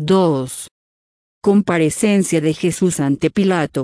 2. Comparecencia de Jesús ante Pilato.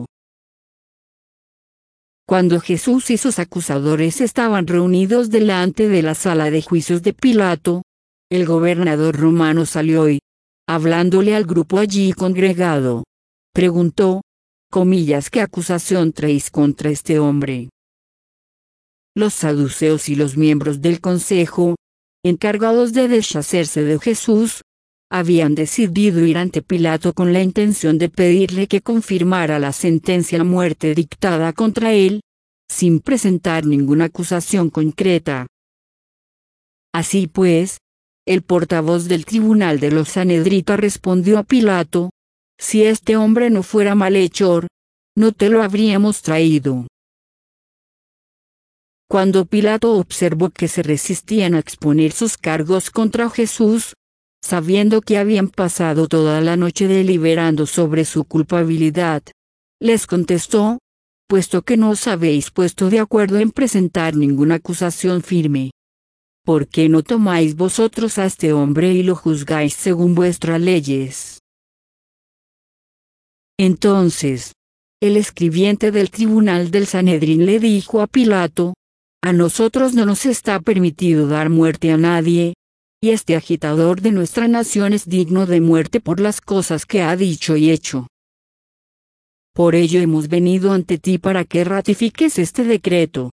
Cuando Jesús y sus acusadores estaban reunidos delante de la sala de juicios de Pilato, el gobernador romano salió y, hablándole al grupo allí congregado, preguntó, ¿qué acusación traéis contra este hombre? Los saduceos y los miembros del consejo, encargados de deshacerse de Jesús, habían decidido ir ante Pilato con la intención de pedirle que confirmara la sentencia a muerte dictada contra él, sin presentar ninguna acusación concreta. Así pues, el portavoz del tribunal de los Sanedritas respondió a Pilato, si este hombre no fuera malhechor, no te lo habríamos traído. Cuando Pilato observó que se resistían a exponer sus cargos contra Jesús, sabiendo que habían pasado toda la noche deliberando sobre su culpabilidad, les contestó, puesto que no os habéis puesto de acuerdo en presentar ninguna acusación firme, ¿por qué no tomáis vosotros a este hombre y lo juzgáis según vuestras leyes? Entonces, el escribiente del tribunal del Sanedrín le dijo a Pilato, a nosotros no nos está permitido dar muerte a nadie, y este agitador de nuestra nación es digno de muerte por las cosas que ha dicho y hecho. Por ello hemos venido ante ti para que ratifiques este decreto.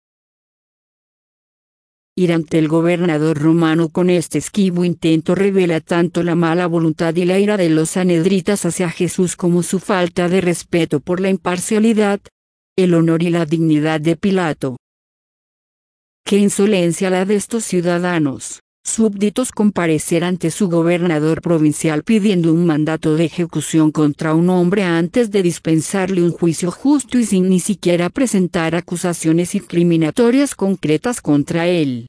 Ir ante el gobernador romano con este esquivo intento revela tanto la mala voluntad y la ira de los sanedritas hacia Jesús como su falta de respeto por la imparcialidad, el honor y la dignidad de Pilato. ¡Qué insolencia la de estos ciudadanos, súbditos comparecer ante su gobernador provincial pidiendo un mandato de ejecución contra un hombre antes de dispensarle un juicio justo y sin ni siquiera presentar acusaciones incriminatorias concretas contra él!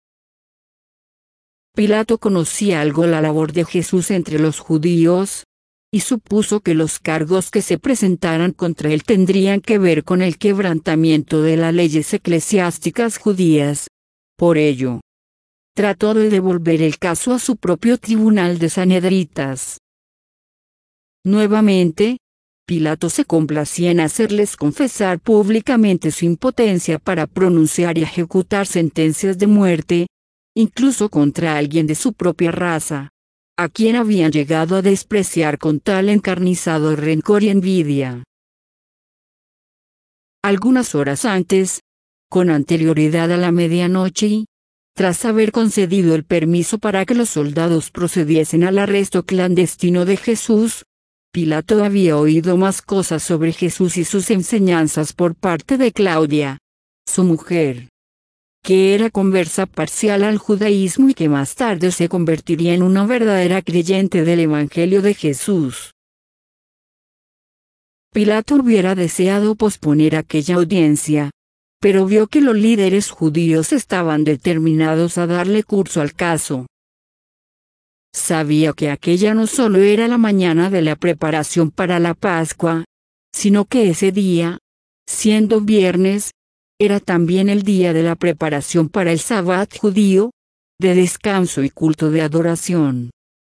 Pilato conocía algo la labor de Jesús entre los judíos, y supuso que los cargos que se presentaran contra él tendrían que ver con el quebrantamiento de las leyes eclesiásticas judías. Por ello, trató de devolver el caso a su propio tribunal de Sanedritas. Nuevamente, Pilato se complacía en hacerles confesar públicamente su impotencia para pronunciar y ejecutar sentencias de muerte, incluso contra alguien de su propia raza, a quien habían llegado a despreciar con tal encarnizado rencor y envidia. Algunas horas antes, con anterioridad a la medianoche y, tras haber concedido el permiso para que los soldados procediesen al arresto clandestino de Jesús, Pilato había oído más cosas sobre Jesús y sus enseñanzas por parte de Claudia, su mujer, que era conversa parcial al judaísmo y que más tarde se convertiría en una verdadera creyente del Evangelio de Jesús. Pilato hubiera deseado posponer aquella audiencia, pero vio que los líderes judíos estaban determinados a darle curso al caso. Sabía que aquella no solo era la mañana de la preparación para la Pascua, sino que ese día, siendo viernes, era también el día de la preparación para el Sabbat judío, de descanso y culto de adoración.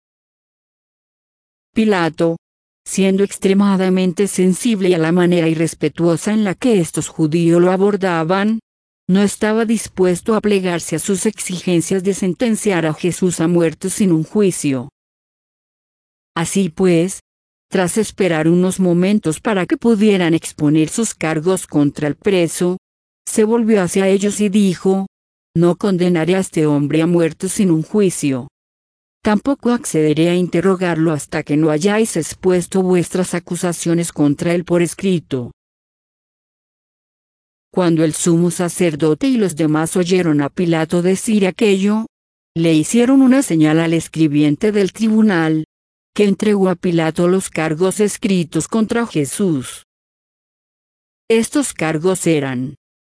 Pilato, siendo extremadamente sensible a la manera irrespetuosa en la que estos judíos lo abordaban, no estaba dispuesto a plegarse a sus exigencias de sentenciar a Jesús a muerte sin un juicio. Así pues, tras esperar unos momentos para que pudieran exponer sus cargos contra el preso, se volvió hacia ellos y dijo, no condenaré a este hombre a muerte sin un juicio. Tampoco accederé a interrogarlo hasta que no hayáis expuesto vuestras acusaciones contra él por escrito. Cuando el sumo sacerdote y los demás oyeron a Pilato decir aquello, le hicieron una señal al escribiente del tribunal, que entregó a Pilato los cargos escritos contra Jesús. Estos cargos eran: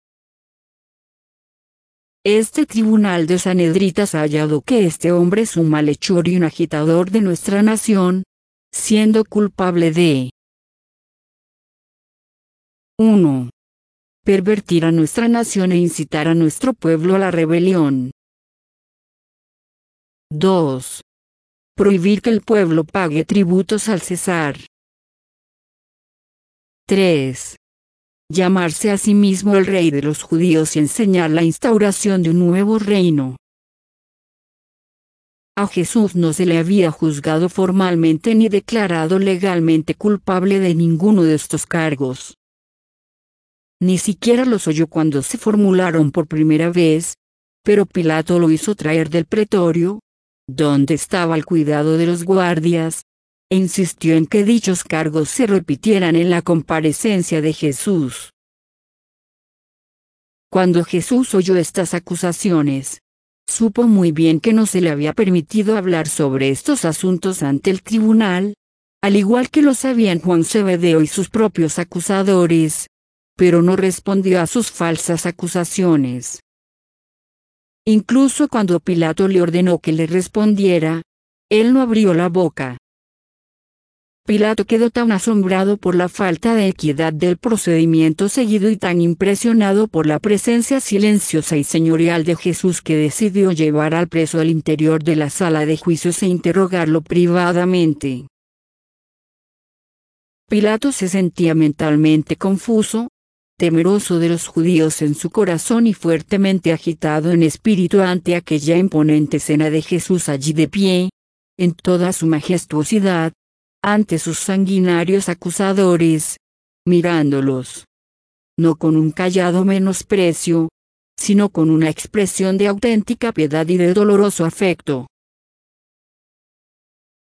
este tribunal de Sanedritas ha hallado que este hombre es un malhechor y un agitador de nuestra nación, siendo culpable de 1. Pervertir a nuestra nación e incitar a nuestro pueblo a la rebelión. 2. prohibir que el pueblo pague tributos al César. 3. Llamarse a sí mismo el rey de los judíos y enseñar la instauración de un nuevo reino. A Jesús no se le había juzgado formalmente ni declarado legalmente culpable de ninguno de estos cargos. Ni siquiera los oyó cuando se formularon por primera vez, pero Pilato lo hizo traer del pretorio, donde estaba al cuidado de los guardias, e insistió en que dichos cargos se repitieran en la comparecencia de Jesús. Cuando Jesús oyó estas acusaciones, supo muy bien que no se le había permitido hablar sobre estos asuntos ante el tribunal, al igual que lo sabían Juan Zebedeo y sus propios acusadores, pero no respondió a sus falsas acusaciones. Incluso cuando Pilato le ordenó que le respondiera, él no abrió la boca. Pilato quedó tan asombrado por la falta de equidad del procedimiento seguido y tan impresionado por la presencia silenciosa y señorial de Jesús que decidió llevar al preso al interior de la sala de juicios e interrogarlo privadamente. Pilato se sentía mentalmente confuso, temeroso de los judíos en su corazón y fuertemente agitado en espíritu ante aquella imponente escena de Jesús allí de pie, en toda su majestuosidad, ante sus sanguinarios acusadores, mirándolos, no con un callado menosprecio, sino con una expresión de auténtica piedad y de doloroso afecto.